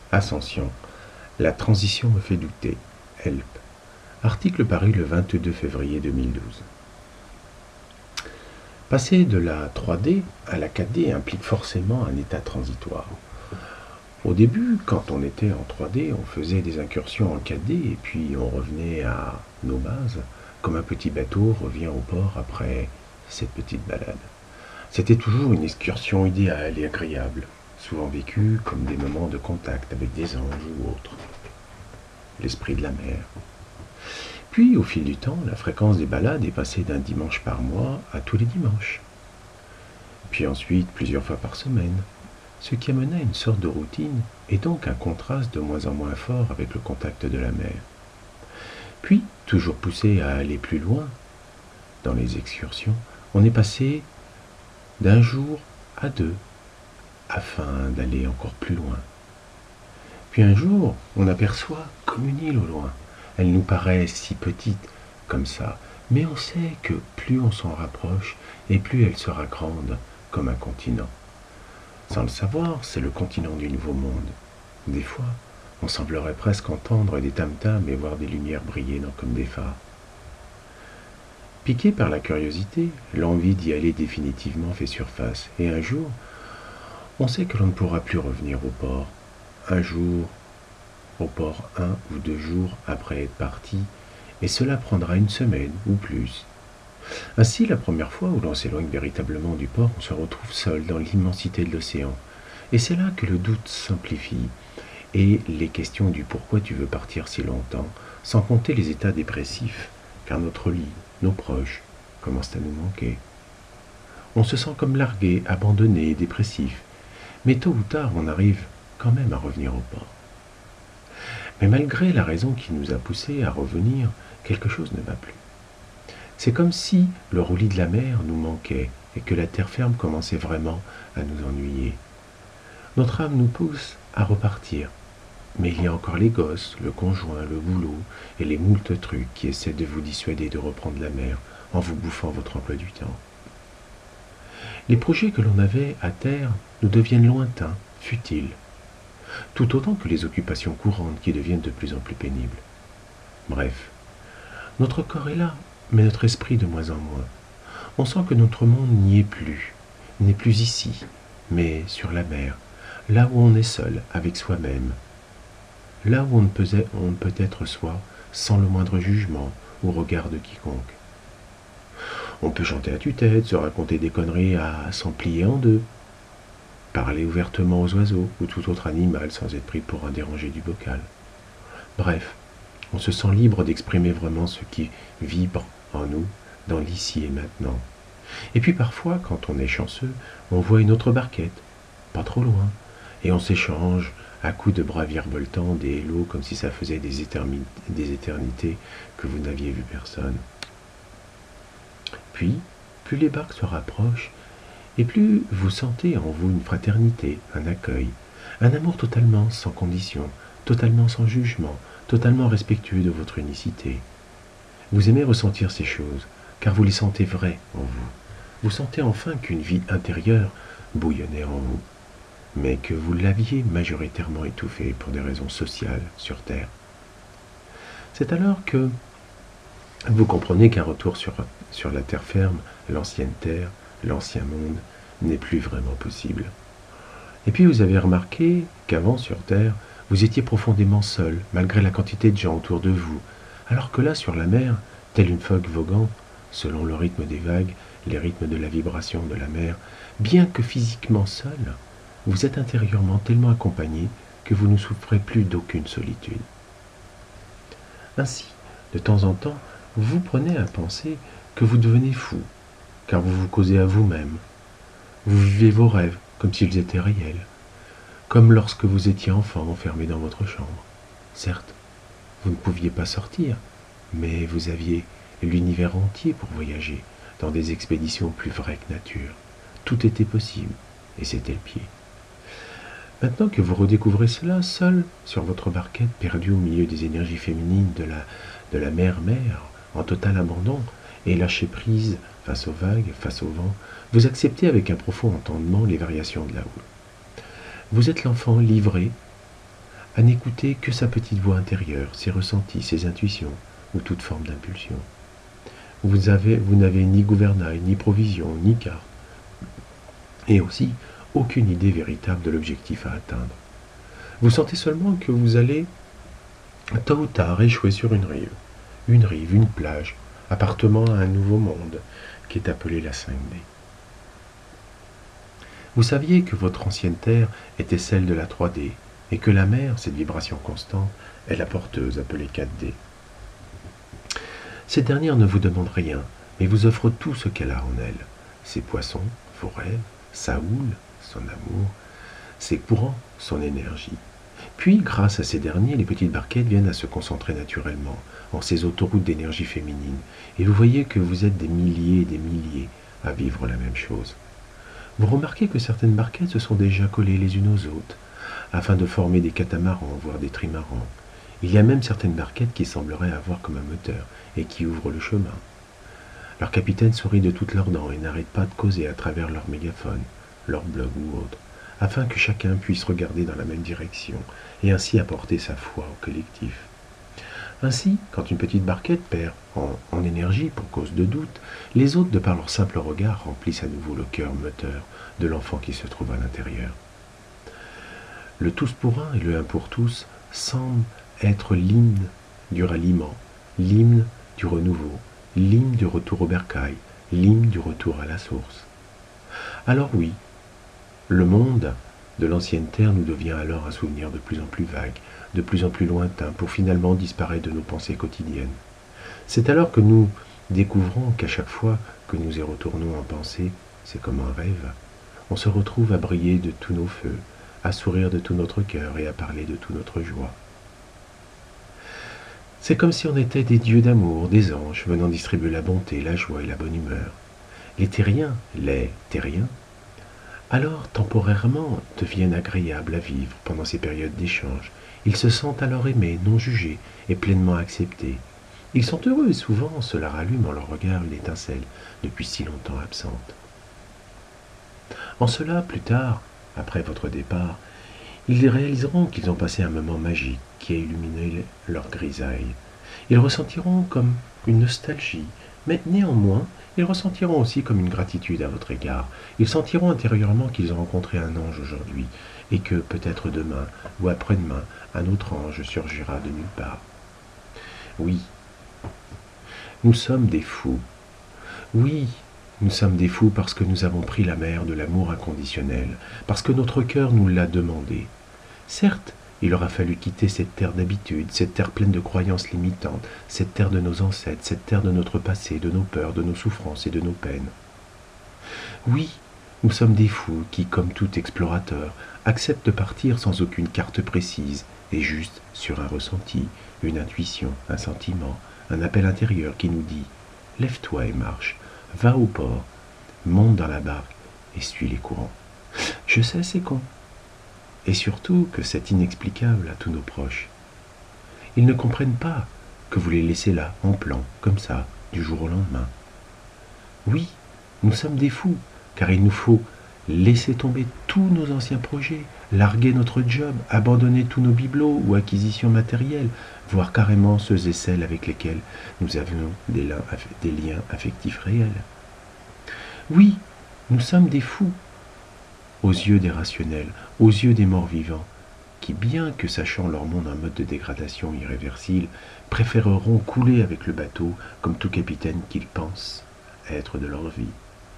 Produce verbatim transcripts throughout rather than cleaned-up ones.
Ascension. La transition me fait douter. Help. Article paru le vingt-deux février deux mille douze. Passer de la trois D à la quatre D implique forcément un état transitoire. Au début, quand on était en trois D, on faisait des incursions en quatre D et puis on revenait à nos bases, comme un petit bateau revient au port après cette petite balade. C'était toujours une excursion idéale et agréable, souvent vécue comme des moments de contact avec des anges ou autres. L'esprit de la mer. Puis, au fil du temps, la fréquence des balades est passée d'un dimanche par mois à tous les dimanches. Puis ensuite, plusieurs fois par semaine, ce qui amena à une sorte de routine et donc un contraste de moins en moins fort avec le contact de la mer. Puis, toujours poussé à aller plus loin, dans les excursions, on est passé d'un jour à deux, afin d'aller encore plus loin. Puis un jour, on aperçoit comme une île au loin. Elle nous paraît si petite, comme ça, mais on sait que plus on s'en rapproche, et plus elle sera grande, comme un continent. Sans le savoir, c'est le continent du Nouveau Monde. Des fois, on semblerait presque entendre des tam-tams et voir des lumières briller dans comme des phares. Piqué par la curiosité, l'envie d'y aller définitivement fait surface, et un jour, on sait que l'on ne pourra plus revenir au port. Un jour, au port un ou deux jours après être parti, et cela prendra une semaine ou plus. Ainsi, la première fois où l'on s'éloigne véritablement du port, on se retrouve seul dans l'immensité de l'océan. Et c'est là que le doute s'amplifie, et les questions du pourquoi tu veux partir si longtemps, sans compter les états dépressifs, car notre lit, nos proches, commencent à nous manquer. On se sent comme largué, abandonné, dépressif, mais tôt ou tard on arrive quand même à revenir au port. Mais malgré la raison qui nous a poussés à revenir, quelque chose ne va plus. C'est comme si le roulis de la mer nous manquait et que la terre ferme commençait vraiment à nous ennuyer. Notre âme nous pousse à repartir, mais il y a encore les gosses, le conjoint, le boulot et les moultes trucs qui essaient de vous dissuader de reprendre la mer en vous bouffant votre emploi du temps. Les projets que l'on avait à terre nous deviennent lointains, futiles, tout autant que les occupations courantes qui deviennent de plus en plus pénibles. Bref, notre corps est là, mais notre esprit de moins en moins. On sent que notre monde n'y est plus, n'est plus ici, mais sur la mer, là où on est seul avec soi-même, là où on ne peut, on ne peut être soi sans le moindre jugement ou regard de quiconque. On peut chanter à tue-tête, se raconter des conneries à s'en plier en deux, parler ouvertement aux oiseaux ou tout autre animal sans être pris pour un dérangé du bocal. Bref, on se sent libre d'exprimer vraiment ce qui vibre en nous, dans l'ici et maintenant. Et puis parfois, quand on est chanceux, on voit une autre barquette, pas trop loin, et on s'échange à coups de bras virevoltants des hellos comme si ça faisait des, éterni- des éternités que vous n'aviez vu personne. Puis, plus les barques se rapprochent, et plus vous sentez en vous une fraternité, un accueil, un amour totalement sans condition, totalement sans jugement, totalement respectueux de votre unicité. Vous aimez ressentir ces choses, car vous les sentez vraies en vous. Vous sentez enfin qu'une vie intérieure bouillonnait en vous, mais que vous l'aviez majoritairement étouffée pour des raisons sociales sur Terre. C'est alors que vous comprenez qu'un retour sur, sur la terre ferme, l'ancienne terre, l'ancien monde, n'est plus vraiment possible. Et puis vous avez remarqué qu'avant sur Terre, vous étiez profondément seul, malgré la quantité de gens autour de vous, alors que là, sur la mer, telle une phoque voguant, selon le rythme des vagues, les rythmes de la vibration de la mer, bien que physiquement seul, vous êtes intérieurement tellement accompagné que vous ne souffrez plus d'aucune solitude. Ainsi, de temps en temps, vous vous prenez à penser que vous devenez fou, car vous vous causez à vous-même. Vous vivez vos rêves comme s'ils étaient réels, comme lorsque vous étiez enfant enfermé dans votre chambre. Certes, vous ne pouviez pas sortir, mais vous aviez l'univers entier pour voyager dans des expéditions plus vraies que nature. Tout était possible, et c'était le pied. Maintenant que vous redécouvrez cela seul sur votre barquette, perdu au milieu des énergies féminines de la, de la mer-mère, en total abandon, et lâché prise face aux vagues, face au vent, vous acceptez avec un profond entendement les variations de la houle. Vous êtes l'enfant livré à n'écouter que sa petite voix intérieure, ses ressentis, ses intuitions, ou toute forme d'impulsion. Vous avez, vous n'avez ni gouvernail, ni provision, ni carte, et aussi aucune idée véritable de l'objectif à atteindre. Vous sentez seulement que vous allez, tôt ou tard, échouer sur une rive, une rive, une plage, appartement à un nouveau monde, qui est appelé la cinq D. Vous saviez que votre ancienne Terre était celle de la trois D, et que la mer, cette vibration constante, est la porteuse appelée quatre D. Cette dernière ne vous demande rien, mais vous offre tout ce qu'elle a en elle, ses poissons, vos rêves, sa houle, son amour, ses courants, son énergie. Puis, grâce à ces derniers, les petites barquettes viennent à se concentrer naturellement en ces autoroutes d'énergie féminine, et vous voyez que vous êtes des milliers et des milliers à vivre la même chose. Vous remarquez que certaines barquettes se sont déjà collées les unes aux autres, afin de former des catamarans, voire des trimarans. Il y a même certaines barquettes qui sembleraient avoir comme un moteur, et qui ouvrent le chemin. Leur capitaine sourit de toutes leurs dents et n'arrête pas de causer à travers leur mégaphone, leur blog ou autre, afin que chacun puisse regarder dans la même direction, et ainsi apporter sa foi au collectif. Ainsi, quand une petite barquette perd en, en énergie pour cause de doute, les autres, de par leur simple regard, remplissent à nouveau le cœur moteur de l'enfant qui se trouve à l'intérieur. Le tous pour un et le un pour tous semblent être l'hymne du ralliement, l'hymne du renouveau, l'hymne du retour au bercail, l'hymne du retour à la source. Alors oui, le monde de l'ancienne Terre nous devient alors un souvenir de plus en plus vague, de plus en plus lointain, pour finalement disparaître de nos pensées quotidiennes. C'est alors que nous découvrons qu'à chaque fois que nous y retournons en pensée, c'est comme un rêve. On se retrouve à briller de tous nos feux, à sourire de tout notre cœur et à parler de toute notre joie. C'est comme si on était des dieux d'amour, des anges, venant distribuer la bonté, la joie et la bonne humeur. Les terriens, les terriens, alors temporairement deviennent agréables à vivre pendant ces périodes d'échange. Ils se sentent alors aimés, non jugés et pleinement acceptés. Ils sont heureux et souvent cela rallume en leur regard une étincelle depuis si longtemps absente. En cela, plus tard, après votre départ, ils réaliseront qu'ils ont passé un moment magique qui a illuminé leur grisaille. Ils ressentiront comme une nostalgie, mais néanmoins, ils ressentiront aussi comme une gratitude à votre égard. Ils sentiront intérieurement qu'ils ont rencontré un ange aujourd'hui, et que peut-être demain ou après-demain, un autre ange surgira de nulle part. Oui, nous sommes des fous. Oui, nous sommes des fous parce que nous avons pris la mer de l'amour inconditionnel, parce que notre cœur nous l'a demandé. Certes, il aura fallu quitter cette terre d'habitude, cette terre pleine de croyances limitantes, cette terre de nos ancêtres, cette terre de notre passé, de nos peurs, de nos souffrances et de nos peines. Oui, nous sommes des fous qui, comme tout explorateur, acceptent de partir sans aucune carte précise, et juste sur un ressenti, une intuition, un sentiment, un appel intérieur qui nous dit « Lève-toi et marche, va au port, monte dans la barque et suis les courants. » Je sais, c'est con. Et surtout que c'est inexplicable à tous nos proches. Ils ne comprennent pas que vous les laissez là, en plan, comme ça, du jour au lendemain. Oui, nous sommes des fous, car il nous faut laisser tomber tous nos anciens projets, larguer notre job, abandonner tous nos bibelots ou acquisitions matérielles, voire carrément ceux et celles avec lesquels nous avions des liens, des liens affectifs réels. Oui, nous sommes des fous, aux yeux des rationnels, aux yeux des morts vivants, qui, bien que sachant leur monde un mode de dégradation irréversible, préféreront couler avec le bateau comme tout capitaine qu'ils pensent être de leur vie.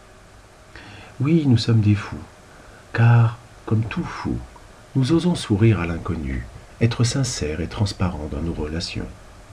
Oui, nous sommes des fous, car, comme tout fou, nous osons sourire à l'inconnu, être sincères et transparents dans nos relations.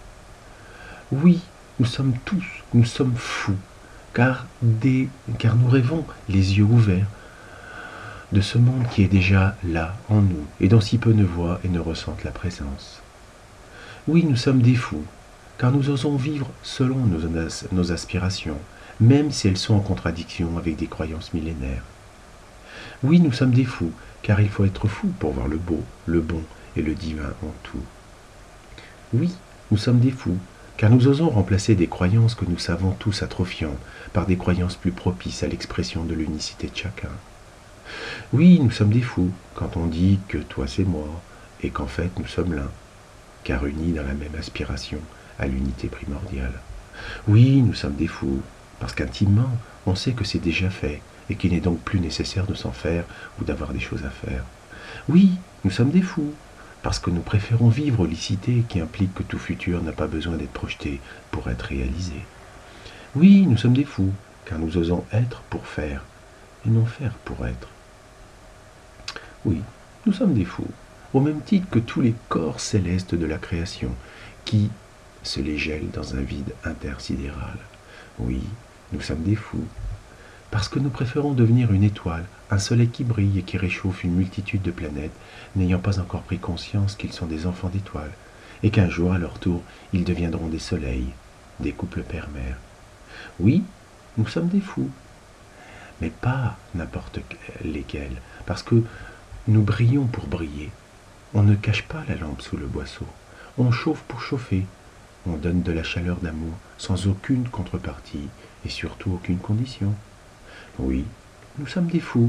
Oui, nous sommes tous, nous sommes fous, car, des, car nous rêvons les yeux ouverts de ce monde qui est déjà là, en nous, et dont si peu ne voient et ne ressentent la présence. Oui, nous sommes des fous, car nous osons vivre selon nos, nos aspirations, même si elles sont en contradiction avec des croyances millénaires. Oui, nous sommes des fous, car il faut être fou pour voir le beau, le bon et le divin en tout. Oui, nous sommes des fous, car nous osons remplacer des croyances que nous savons tous atrophiantes par des croyances plus propices à l'expression de l'unicité de chacun. Oui, nous sommes des fous quand on dit que toi c'est moi et qu'en fait nous sommes l'un, car unis dans la même aspiration à l'unité primordiale. Oui, nous sommes des fous, parce qu'intimement, on sait que c'est déjà fait, et qu'il n'est donc plus nécessaire de s'en faire ou d'avoir des choses à faire. Oui, nous sommes des fous, parce que nous préférons vivre l'icité qui implique que tout futur n'a pas besoin d'être projeté pour être réalisé. Oui, nous sommes des fous, car nous osons être pour faire, et non faire pour être. Oui, nous sommes des fous, au même titre que tous les corps célestes de la création, qui se les gèlent dans un vide intersidéral. Oui, nous sommes des fous, parce que nous préférons devenir une étoile, un soleil qui brille et qui réchauffe une multitude de planètes, n'ayant pas encore pris conscience qu'ils sont des enfants d'étoiles, et qu'un jour, à leur tour, ils deviendront des soleils, des couples père-mère. Oui, nous sommes des fous, mais pas n'importe lesquels, parce que nous brillons pour briller. On ne cache pas la lampe sous le boisseau, on chauffe pour chauffer, on donne de la chaleur d'amour sans aucune contrepartie et surtout aucune condition. Oui, nous sommes des fous,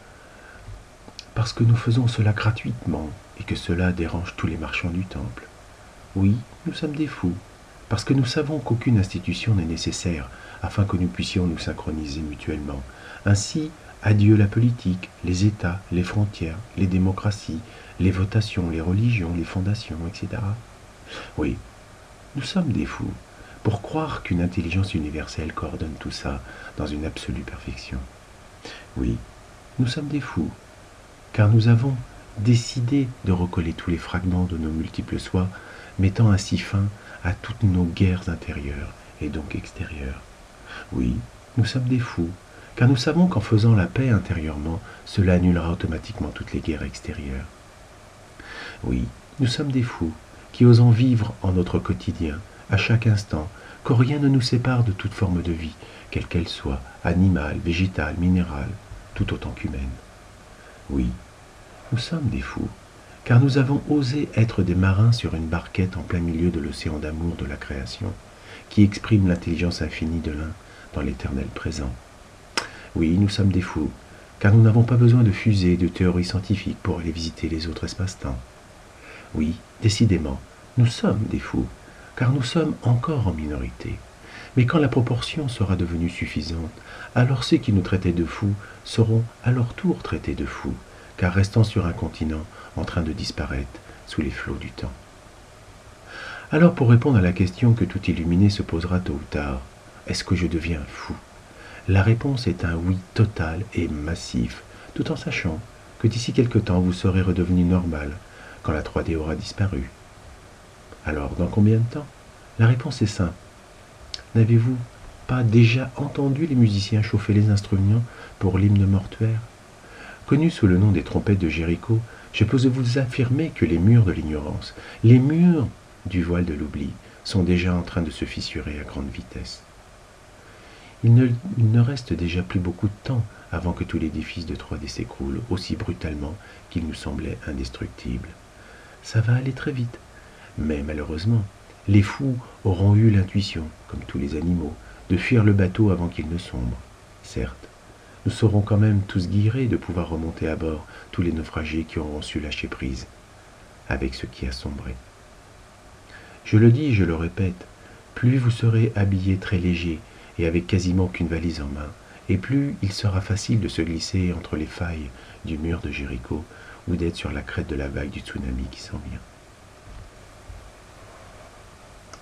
parce que nous faisons cela gratuitement et que cela dérange tous les marchands du temple. Oui, nous sommes des fous, parce que nous savons qu'aucune institution n'est nécessaire afin que nous puissions nous synchroniser mutuellement. Ainsi, adieu la politique, les États, les frontières, les démocraties, les votations, les religions, les fondations, et cetera. Oui, nous sommes des fous, pour croire qu'une intelligence universelle coordonne tout ça dans une absolue perfection. Oui, nous sommes des fous, car nous avons décidé de recoller tous les fragments de nos multiples soi, mettant ainsi fin à toutes nos guerres intérieures et donc extérieures. Oui, nous sommes des fous, car nous savons qu'en faisant la paix intérieurement, cela annulera automatiquement toutes les guerres extérieures. Oui, nous sommes des fous, qui osons vivre en notre quotidien, à chaque instant, que rien ne nous sépare de toute forme de vie, quelle qu'elle soit, animale, végétale, minérale, tout autant qu'humaine. Oui, nous sommes des fous, car nous avons osé être des marins sur une barquette en plein milieu de l'océan d'amour de la création, qui exprime l'intelligence infinie de l'un dans l'éternel présent. Oui, nous sommes des fous, car nous n'avons pas besoin de fusées et de théories scientifiques pour aller visiter les autres espaces-temps. Oui, décidément, nous sommes des fous, car nous sommes encore en minorité. Mais quand la proportion sera devenue suffisante, alors ceux qui nous traitaient de fous seront à leur tour traités de fous, car restant sur un continent en train de disparaître sous les flots du temps. Alors pour répondre à la question que tout illuminé se posera tôt ou tard, est-ce que je deviens fou? La réponse est un oui total et massif, tout en sachant que d'ici quelque temps vous serez redevenu normal, quand la trois D aura disparu. Alors, dans combien de temps? La réponse est simple. N'avez-vous pas déjà entendu les musiciens chauffer les instruments pour l'hymne mortuaire? Connus sous le nom des trompettes de Jéricho, je peux vous affirmer que les murs de l'ignorance, les murs du voile de l'oubli, sont déjà en train de se fissurer à grande vitesse. Il ne, il ne reste déjà plus beaucoup de temps avant que tout l'édifice de trois D s'écroule aussi brutalement qu'il nous semblait indestructible. Ça va aller très vite, mais malheureusement, les fous auront eu l'intuition, comme tous les animaux, de fuir le bateau avant qu'il ne sombre. Certes, nous serons quand même tous guirés de pouvoir remonter à bord tous les naufragés qui auront su lâcher prise avec ce qui a sombré. Je le dis et je le répète, plus vous serez habillés très légers et avec quasiment aucune valise en main, et plus il sera facile de se glisser entre les failles du mur de Jéricho ou d'être sur la crête de la vague du tsunami qui s'en vient.